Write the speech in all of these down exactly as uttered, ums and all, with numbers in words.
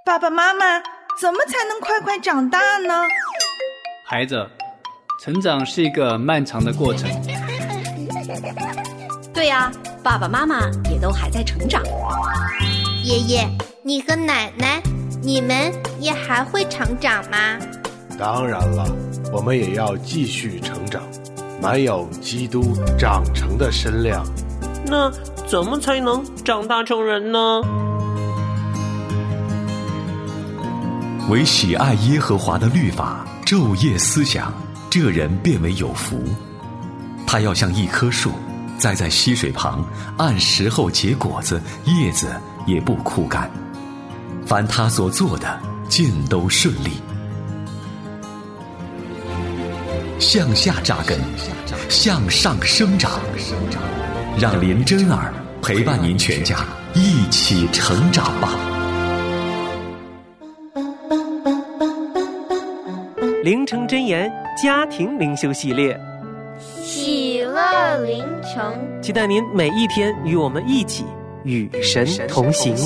爸爸妈妈，怎么才能快快长大呢？ 孩子，成长是一个漫长的过程。 对呀，爸爸妈妈也都还在成长。 爷爷，你和奶奶，你们也还会成长吗？ 当然了，我们也要继续成长，满有基督长成的身量。 那怎么才能长大成人呢？ 唯喜爱耶和华的律法，昼夜思想，这人便为有福。他要像一棵树，栽在溪水旁，按时候结果子，叶子也不枯干。凡他所做的，尽都顺利。向下扎根，向上生长，让林真儿陪伴您全家一起成长吧。 灵城真言家庭灵修系列， 喜乐灵城， 期待您每一天与我们一起与神同行。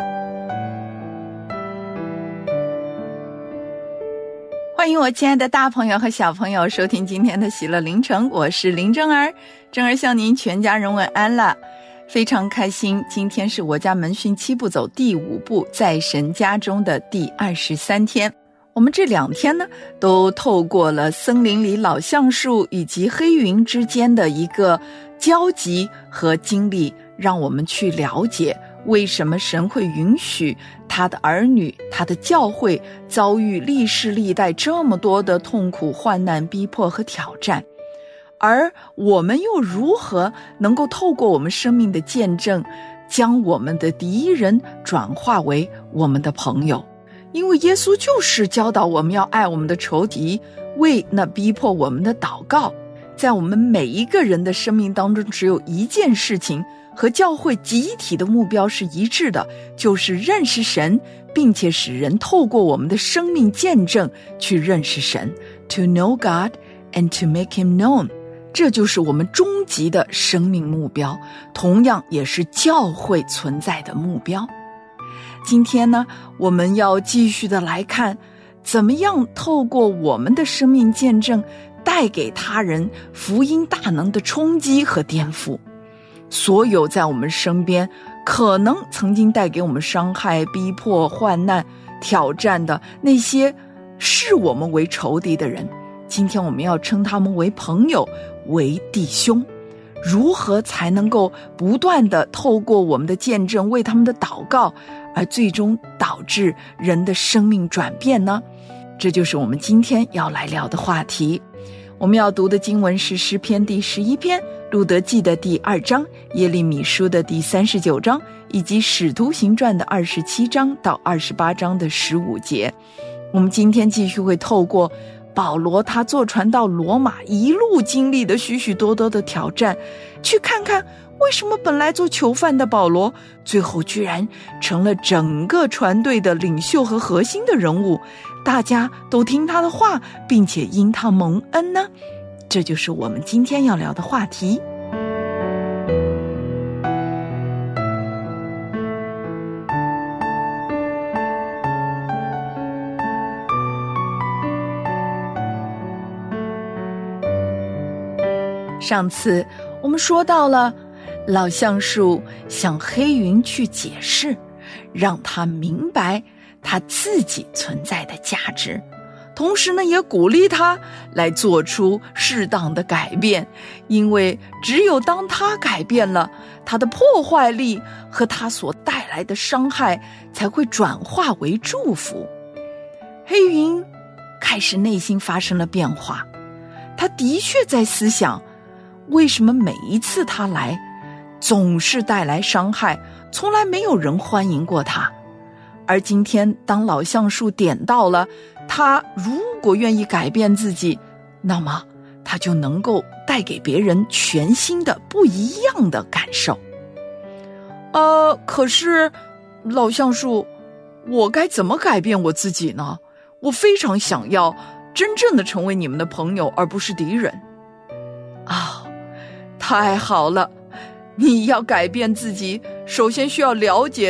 欢迎我亲爱的大朋友和小朋友收听今天的喜乐灵城，我是林真儿。真儿向您全家人问安了，非常开心。今天是我家门训七步走第五步，在神家中的第二十三天。我们这两天呢，都透过了森林里老橡树以及黑云之间的一个交集和经历，让我们去了解为什么神会允许他的儿女、他的教会遭遇历世历代这么多的痛苦、患难、逼迫和挑战，而我们又如何能够透过我们生命的见证，将我们的敌人转化为我们的朋友。因为耶稣就是教导我们要爱我们的仇敌，为那逼迫我们的祷告。在我们每一个人的生命当中，只有一件事情和教会集体的目标是一致的，就是认识神，并且使人透过我们的生命见证去认识神。 To know God and to make him known， 这就是我们终极的生命目标，同样也是教会存在的目标。今天呢，我们要继续的来看，怎么样透过我们的生命见证，带给他人福音大能的冲击和颠覆。所有在我们身边可能曾经带给我们伤害、逼迫、患难、挑战的那些视我们为仇敌的人，今天我们要称他们为朋友，为弟兄。如何才能够不断地透过我们的见证，为他们的祷告，而最终导致人的生命转变呢？这就是我们今天要来聊的话题。我们要读的经文是诗篇第十一篇、路德记的第二章、耶利米书的第三十九章，以及使徒行传的二十七章到二十八章的十五节。我们今天继续会透过保罗他坐船到罗马，一路经历的许许多多的挑战，去看看为什么本来做囚犯的保罗，最后居然成了整个船队的领袖和核心的人物，大家都听他的话，并且因他蒙恩呢？这就是我们今天要聊的话题。上次我们说到了老橡树向黑云去解释，让他明白他自己存在的价值，同时呢也鼓励他来做出适当的改变，因为只有当他改变了，他的破坏力和他所带来的伤害才会转化为祝福。黑云开始内心发生了变化，他的确在思想，为什么每一次他来总是带来伤害，从来没有人欢迎过他？而今天当老橡树点到了他如果愿意改变自己，那么他就能够带给别人全新的不一样的感受。呃，可是老橡树，我该怎么改变我自己呢？我非常想要真正的成为你们的朋友，而不是敌人。啊，太好了！你要改变自己，首先需要了解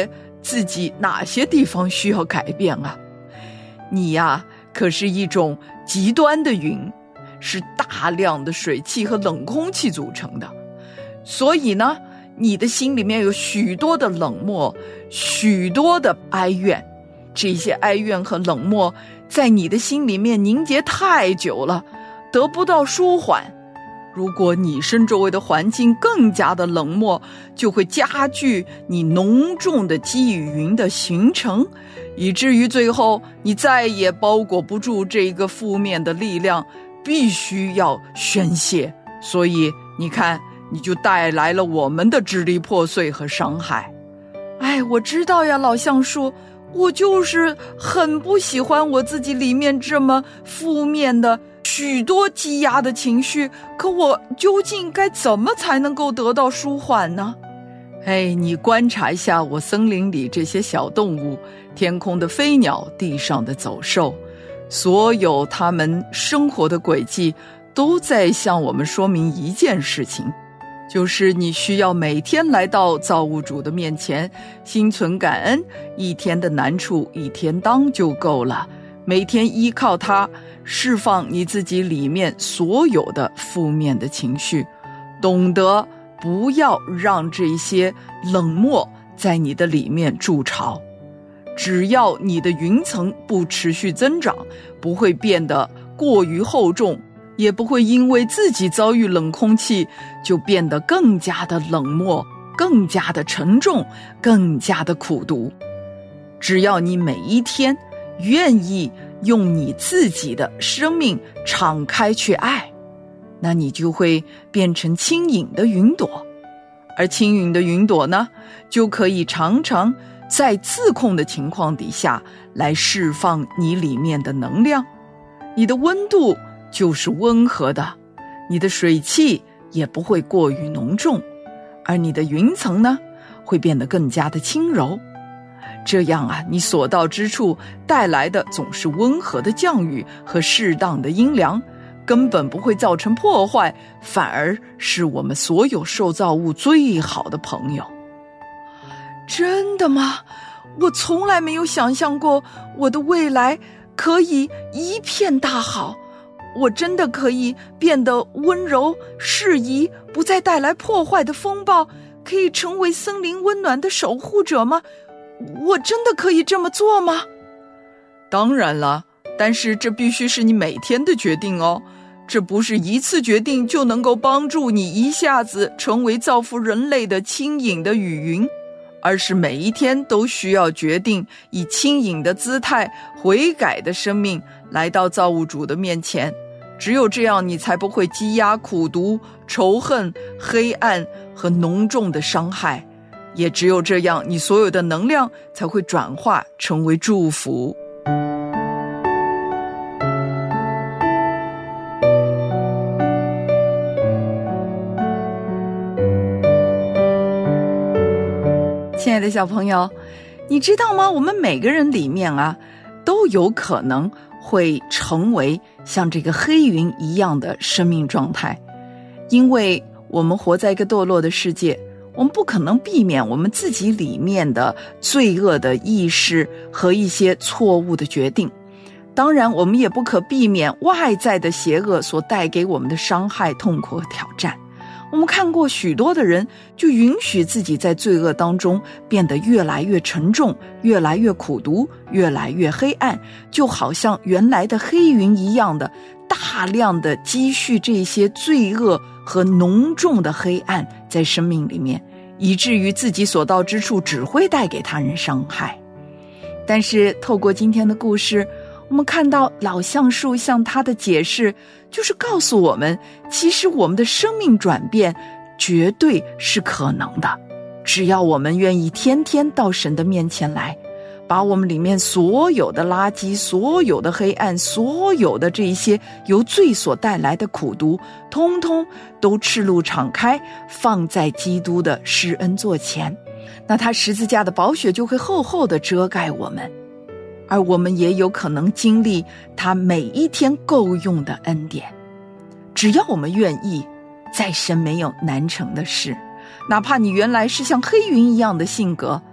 自己哪些地方需要改变啊。你呀，可是一种极端的云，是大量的水汽和冷空气组成的，所以呢，你的心里面有许多的冷漠，许多的哀怨。这些哀怨和冷漠在你的心里面凝结太久了，得不到舒缓。如果你身周围的环境更加的冷漠，就会加剧你浓重的积雨云的形成，以至于最后你再也包裹不住这个负面的力量，必须要宣泄。所以你看，你就带来了我们的支离破碎和伤害。哎，我知道呀，老橡树，我就是很不喜欢我自己里面这么负面的许多积压的情绪，可我究竟该怎么才能够得到舒缓呢？哎，你观察一下我森林里这些小动物，天空的飞鸟，地上的走兽，所有它们生活的轨迹都在向我们说明一件事情，就是你需要每天来到造物主的面前，心存感恩，一天的难处一天当就够了，每天依靠它释放你自己里面所有的负面的情绪，懂得不要让这些冷漠在你的里面筑巢。只要你的云层不持续增长，不会变得过于厚重，也不会因为自己遭遇冷空气就变得更加的冷漠，更加的沉重，更加的苦毒。只要你每一天愿意用你自己的生命敞开去爱，那你就会变成轻盈的云朵。而轻盈的云朵呢，就可以常常在自控的情况底下来释放你里面的能量。你的温度就是温和的，你的水汽也不会过于浓重，而你的云层呢，会变得更加的轻柔。这样啊，你所到之处带来的总是温和的降雨和适当的阴凉，根本不会造成破坏，反而是我们所有受造物最好的朋友。真的吗？我从来没有想象过我的未来可以一片大好，我真的可以变得温柔适宜，不再带来破坏的风暴，可以成为森林温暖的守护者吗？我真的可以这么做吗？当然了，但是这必须是你每天的决定哦，这不是一次决定就能够帮助你一下子成为造福人类的轻盈的雨云，而是每一天都需要决定以轻盈的姿态，悔改的生命来到造物主的面前。只有这样，你才不会积压苦毒、仇恨、黑暗和浓重的伤害，也只有这样，你所有的能量才会转化成为祝福。亲爱的小朋友，你知道吗？我们每个人里面啊，都有可能会成为像这个黑云一样的生命状态，因为我们活在一个堕落的世界，我们不可能避免我们自己里面的罪恶的意识和一些错误的决定，当然我们也不可避免外在的邪恶所带给我们的伤害、痛苦和挑战。我们看过许多的人就允许自己在罪恶当中变得越来越沉重，越来越苦毒，越来越黑暗，就好像原来的黑云一样的大量的积蓄这些罪恶和浓重的黑暗在生命里面，以至于自己所到之处只会带给他人伤害。但是透过今天的故事，我们看到老橡树向他的解释，就是告诉我们，其实我们的生命转变绝对是可能的，只要我们愿意天天到神的面前来，把我们里面所有的垃圾、所有的黑暗、所有的这些由罪所带来的苦毒，通通都赤露敞开，放在基督的施恩座前，那他十字架的宝血就会厚厚的遮盖我们，而我们也有可能经历他每一天够用的恩典。只要我们愿意，在神没有难成的事。哪怕你原来是像黑云一样的性格，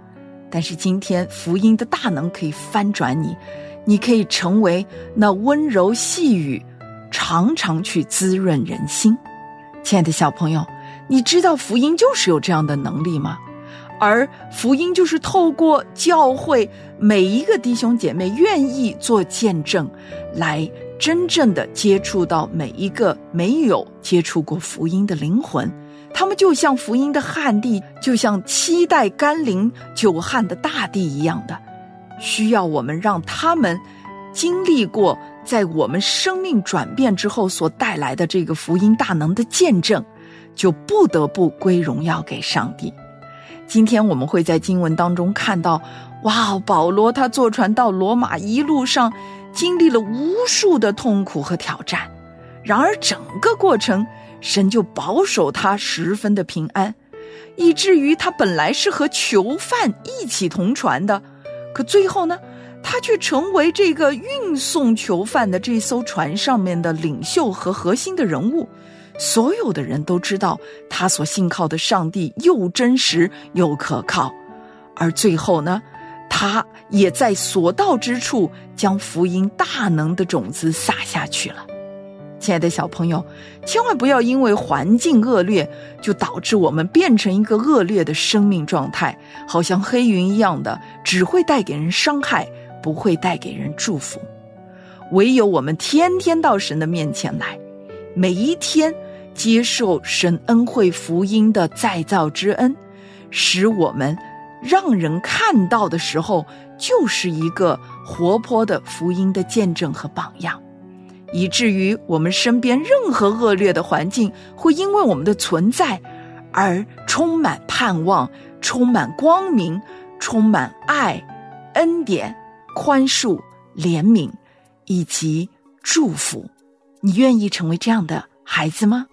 但是今天福音的大能可以翻转你，你可以成为那温柔细语常常去滋润人心。亲爱的小朋友，你知道福音就是有这样的能力吗？而福音就是透过教会每一个弟兄姐妹愿意做见证，来真正的接触到每一个没有接触过福音的灵魂。他们就像福音的旱地，就像期待甘霖久旱的大地一样的，需要我们让他们经历过在我们生命转变之后所带来的这个福音大能的见证，就不得不归荣耀给上帝。今天我们会在经文当中看到，哇，保罗他坐船到罗马，一路上经历了无数的痛苦和挑战，然而整个过程神就保守他十分的平安，以至于他本来是和囚犯一起同船的，可最后呢，他却成为这个运送囚犯的这艘船上面的领袖和核心的人物。所有的人都知道他所信靠的上帝又真实又可靠，而最后呢，他也在所到之处将福音大能的种子撒下去了。亲爱的小朋友，千万不要因为环境恶劣就导致我们变成一个恶劣的生命状态，好像黑云一样的，只会带给人伤害，不会带给人祝福。唯有我们天天到神的面前来，每一天接受神恩惠福音的再造之恩，使我们让人看到的时候就是一个活泼的福音的见证和榜样，以至于我们身边任何恶劣的环境会因为我们的存在而充满盼望，充满光明，充满爱、恩典、宽恕、怜悯以及祝福。你愿意成为这样的孩子吗？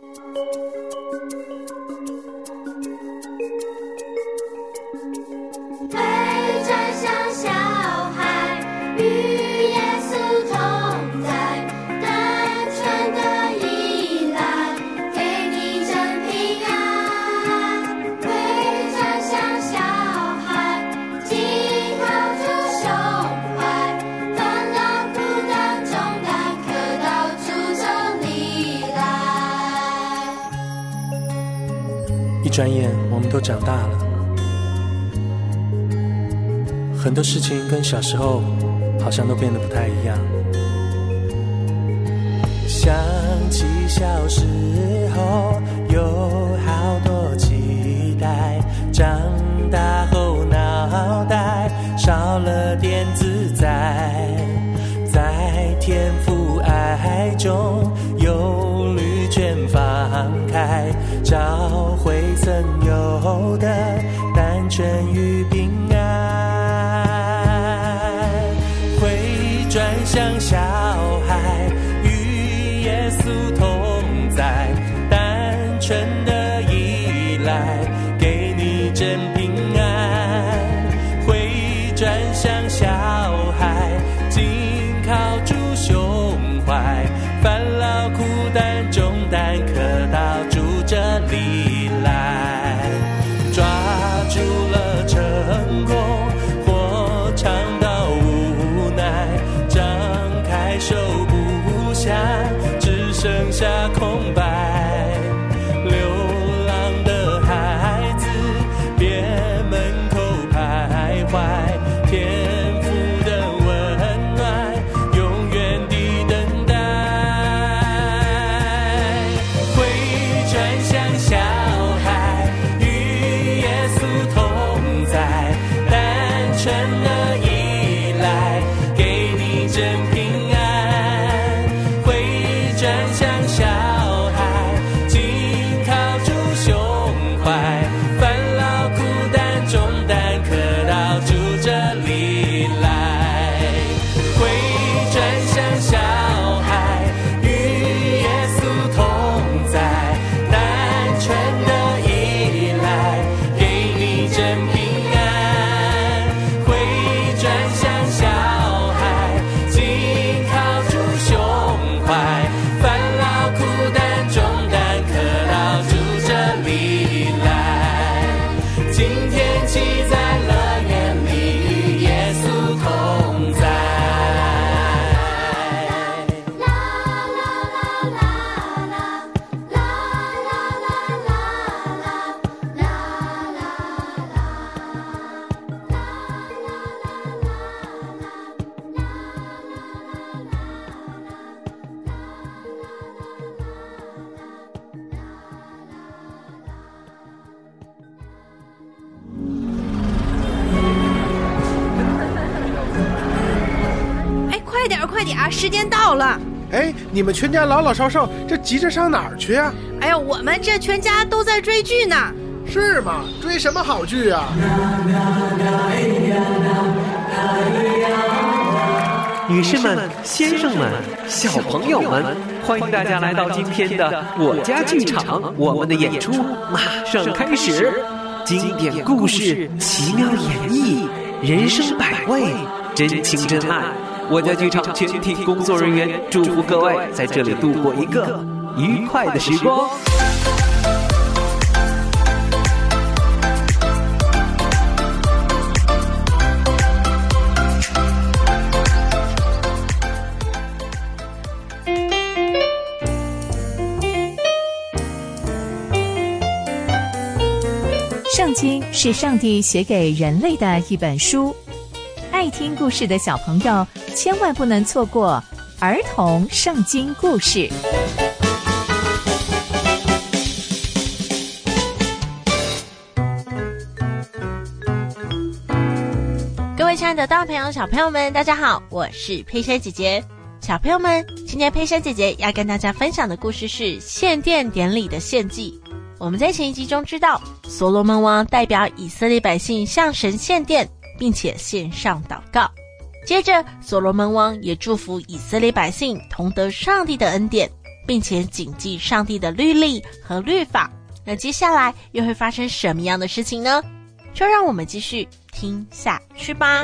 一转眼我们都长大了，很多事情跟小时候好像都变得不太一样。想起小时候有好多期待，长大后脑袋少了点自在，在天父爱中忧虑全放开，找回曾有的单纯与平安，会转向小孩，与耶稣同在，单纯的依赖，给你真平安，会转向小孩，紧靠住胸怀，烦恼苦担重担可到主这里来，抓住了成功或尝到无奈，张开手不下，只剩下空白，流浪的孩子别门口徘徊，天父的温暖永远地等待，会转向小孩，与耶稣同在，单纯的依赖，给你真平安，会转向小孩，紧靠住胸怀，烦恼苦担重担可到主这里来，会转向小孩，与耶稣同在，单纯的依赖，给你真平安，会转向小快点快点，时间到了。 哎，你们全家老老少少这急着上哪儿去啊？ 哎呀，我们这全家都在追剧呢。 是吗？追什么好剧啊？ 女士们、先生们、小朋友们，欢迎大家来到今天的我家剧场，我们的演出马上开始。经典故事，奇妙演绎，人生百味，真情真爱。我家剧场全体工作人员祝福各位在这里度过一个愉快的时光。 圣经是上帝写给人类的一本书，爱听故事的小朋友千万不能错过儿童圣经故事。 各位亲爱的大朋友小朋友们，大家好，我是佩珊姐姐。小朋友们，今天佩珊姐姐要跟大家分享的故事是献殿典礼的献祭。我们在前一集中知道，所罗门王代表以色列百姓向神献殿，并且献上祷告。接着，所罗门王也祝福以色列百姓同得上帝的恩典，并且谨记上帝的律例和律法。那接下来又会发生什么样的事情呢？就让我们继续听下去吧。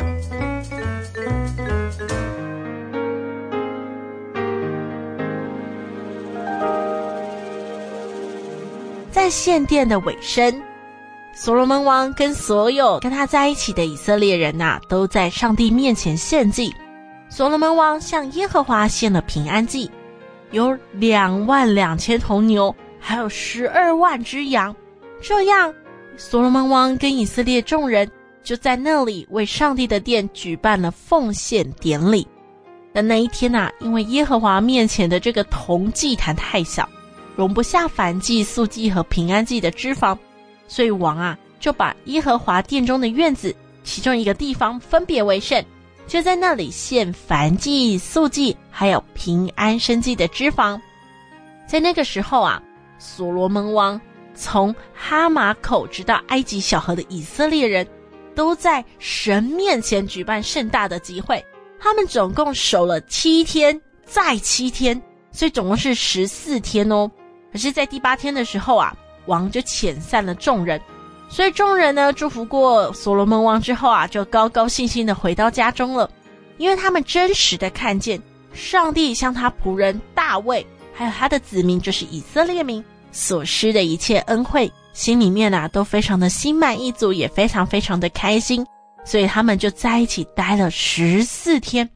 在献殿的尾声，所罗门王跟所有跟他在一起的以色列人啊，都在上帝面前献祭。所罗门王向耶和华献了平安祭，有两万两千头牛，还有十二万只羊。这样，所罗门王跟以色列众人就在那里为上帝的殿举办了奉献典礼。但那一天啊，因为耶和华面前的这个铜祭坛太小，容不下燔祭、素祭和平安祭的脂肪，所以王啊就把耶和华殿中的院子其中一个地方分别为圣，就在那里献燔祭、素祭还有平安牲祭的脂肪。在那个时候啊，所罗门王从哈马口直到埃及小河的以色列人都在神面前举办盛大的集会，他们总共守了七天再七天，所以总共是十四天哦。可是在第八天的时候啊，王就遣散了众人，所以众人呢祝福过所罗门王之后啊，就高高兴兴的回到家中了，因为他们真实的看见上帝向他仆人大卫还有他的子民就是以色列民所施的一切恩惠，心里面啊都非常的心满意足，也非常非常的开心，所以他们就在一起待了十四天。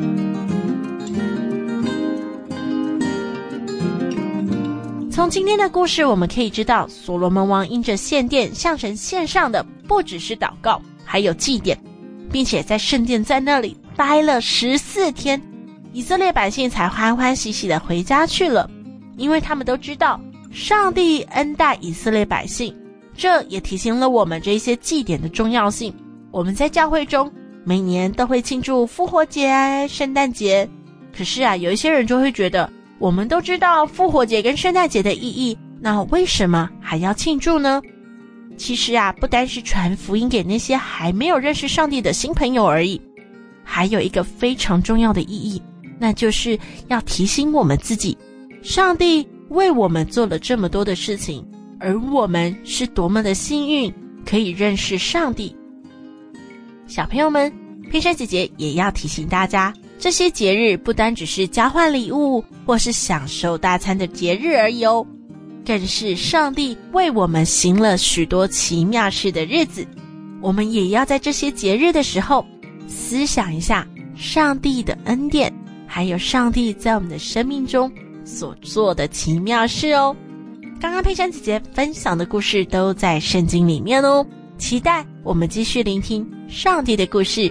从今天的故事我们可以知道，所罗门王因着献殿向神献上的不只是祷告，还有祭典，并且在圣殿在那里待了十四天，以色列百姓才欢欢喜喜的回家去了，因为他们都知道上帝恩待以色列百姓。这也提醒了我们这些祭典的重要性。我们在教会中每年都会庆祝复活节、圣诞节，可是啊，有一些人就会觉得我们都知道复活节跟圣诞节的意义，那为什么还要庆祝呢？其实啊，不单是传福音给那些还没有认识上帝的新朋友而已，还有一个非常重要的意义，那就是要提醒我们自己，上帝为我们做了这么多的事情，而我们是多么的幸运可以认识上帝。小朋友们，佩珊姐姐也要提醒大家，这些节日不单只是交换礼物或是享受大餐的节日而已哦，更是上帝为我们行了许多奇妙事的日子。我们也要在这些节日的时候思想一下上帝的恩典，还有上帝在我们的生命中所做的奇妙事哦。刚刚佩珊姐姐分享的故事都在圣经里面哦，期待我们继续聆听上帝的故事。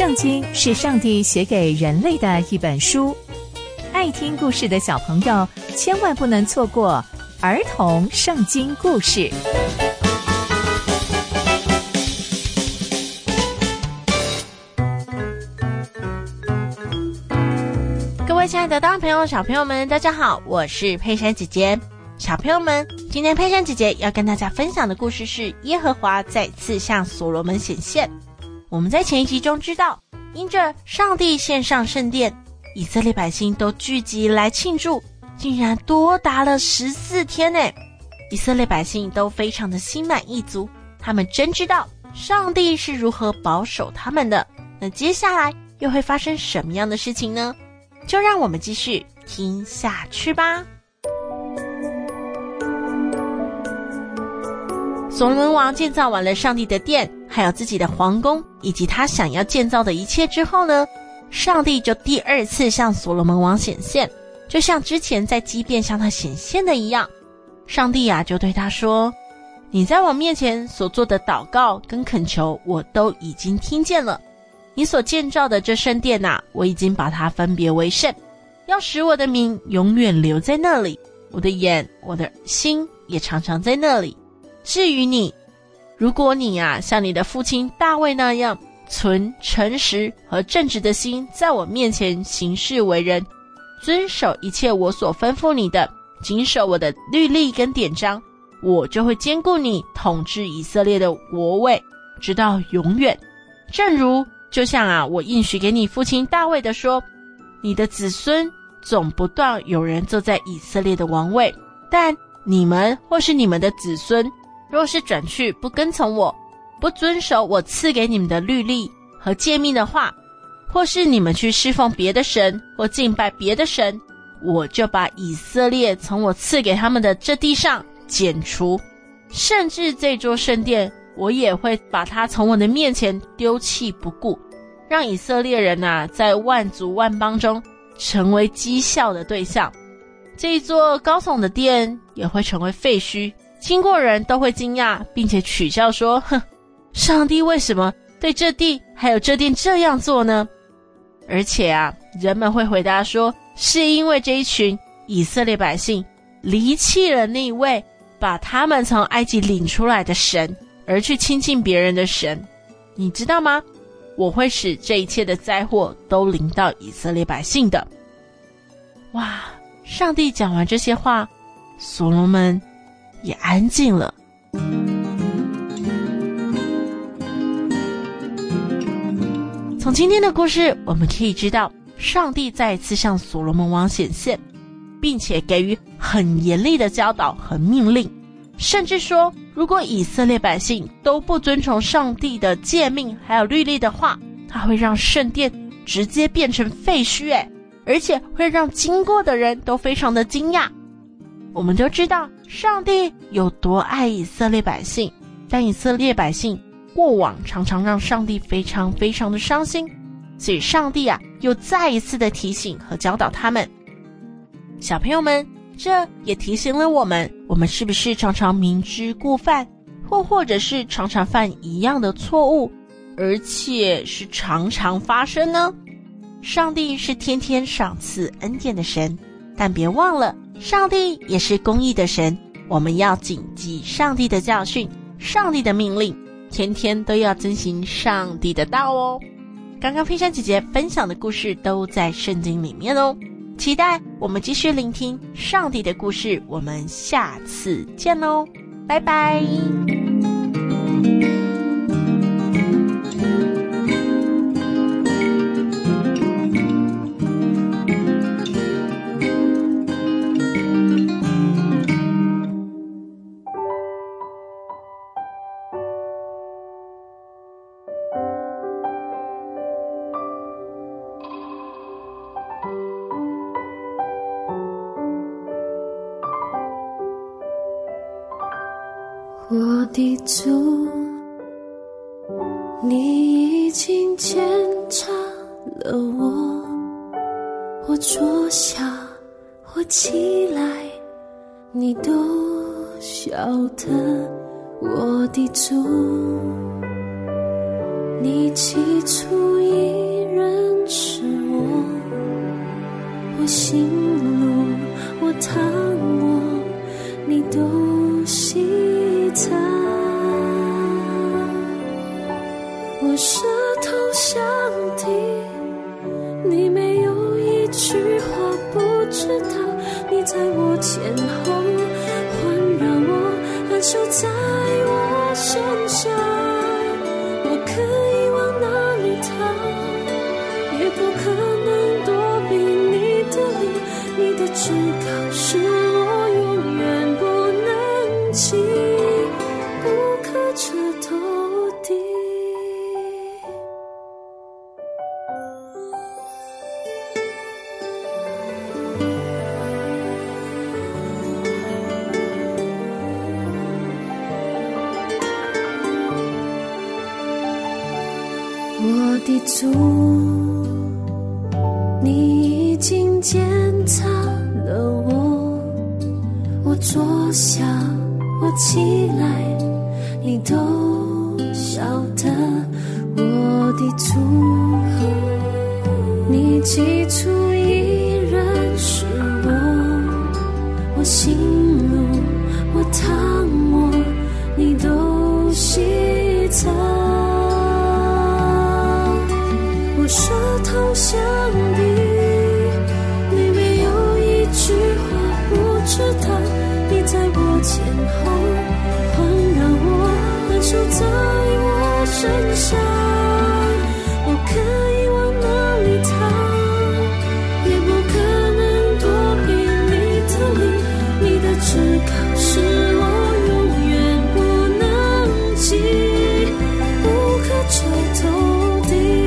圣经是上帝写给人类的一本书，爱听故事的小朋友千万不能错过儿童圣经故事。 各位亲爱的大朋友小朋友们，大家好，我是佩珊姐姐。小朋友们，今天佩珊姐姐要跟大家分享的故事是耶和华再次向所罗门显现。我们在前一集中知道，因着上帝献上圣殿，以色列百姓都聚集来庆祝，竟然多达了十四天呢。以色列百姓都非常的心满意足，他们真知道上帝是如何保守他们的。那接下来又会发生什么样的事情呢？就让我们继续听下去吧。所罗门王建造完了上帝的殿，还有自己的皇宫，以及他想要建造的一切之后呢，上帝就第二次向所罗门王显现，就像之前在基遍向他显现的一样。上帝啊，就对他说，你在我面前所做的祷告跟恳求，我都已经听见了。你所建造的这圣殿啊，我已经把它分别为圣，要使我的名永远留在那里，我的眼，我的心也常常在那里。至于你，如果你啊像你的父亲大卫那样存诚实和正直的心，在我面前行事为人，遵守一切我所吩咐你的，谨守我的律例跟典章，我就会兼顾你统治以色列的国位，直到永远。正如就像啊我应许给你父亲大卫的说，你的子孙总不断有人坐在以色列的王位，但你们或是你们的子孙若是转去不跟从我，不遵守我赐给你们的律例和诫命的话，或是你们去侍奉别的神或敬拜别的神，我就把以色列从我赐给他们的这地上剪除，甚至这座圣殿我也会把它从我的面前丢弃不顾，让以色列人啊在万族万邦中成为讥笑的对象。这一座高耸的殿也会成为废墟，经过人都会惊讶，并且取笑说，哼，上帝为什么对这地还有这殿这样做呢？而且啊，人们会回答说，是因为这一群以色列百姓离弃了那位把他们从埃及领出来的神，而去亲近别人的神。你知道吗？我会使这一切的灾祸都临到以色列百姓的。哇！上帝讲完这些话，所罗门也安静了。从今天的故事，我们可以知道，上帝再一次向所罗门王显现，并且给予很严厉的教导和命令，甚至说，如果以色列百姓都不遵从上帝的诫命还有律例的话，他会让圣殿直接变成废墟诶，而且会让经过的人都非常的惊讶。我们都知道上帝有多爱以色列百姓，但以色列百姓过往常常让上帝非常非常的伤心，所以上帝啊又再一次的提醒和教导他们。小朋友们，这也提醒了我们，我们是不是常常明知故犯，或或者是常常犯一样的错误，而且是常常发生呢？上帝是天天赏赐恩典的神，但别忘了，上帝也是公义的神，我们要谨记上帝的教训，上帝的命令，天天都要遵行上帝的道哦。刚刚佩珊姐姐分享的故事都在圣经里面哦，期待我们继续聆听上帝的故事，我们下次见哦，拜拜。 我的主，你已经检查了我，我坐下，我起来，你都晓得。我的主， 你起初已认识我，我心路，我躺卧，你都细察。我舌头相抵，你没有一句话不知道，你在我前后环绕我，安守在我身上。我可以往哪里逃，也不可能躲避你的灵，你的至高是我永远不能及，不可彻头底。我的主，你已经检查了我，我坐下，我起来，你都晓得。我的主，你起初已认识我，我心路，我躺卧，你都细察。我舌头相抵，你没有一句话不知道，你在我前后环绕我，安守在我身上。我可以往哪里逃，也不可能躲避你的灵，你的至高是我永远不能及，不可彻头底。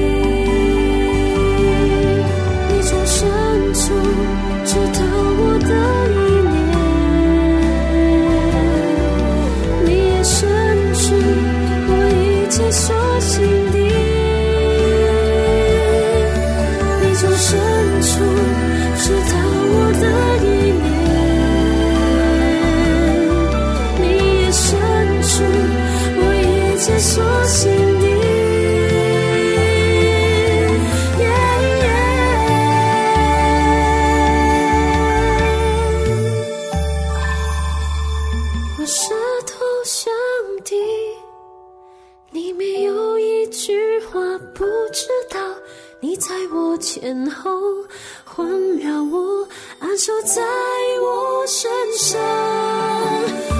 深处知道我的意念，你也深知我一切所行的，你从深处知道我的意念，你也深知我一切所行的。你在我前后环绕我，安守在我身上。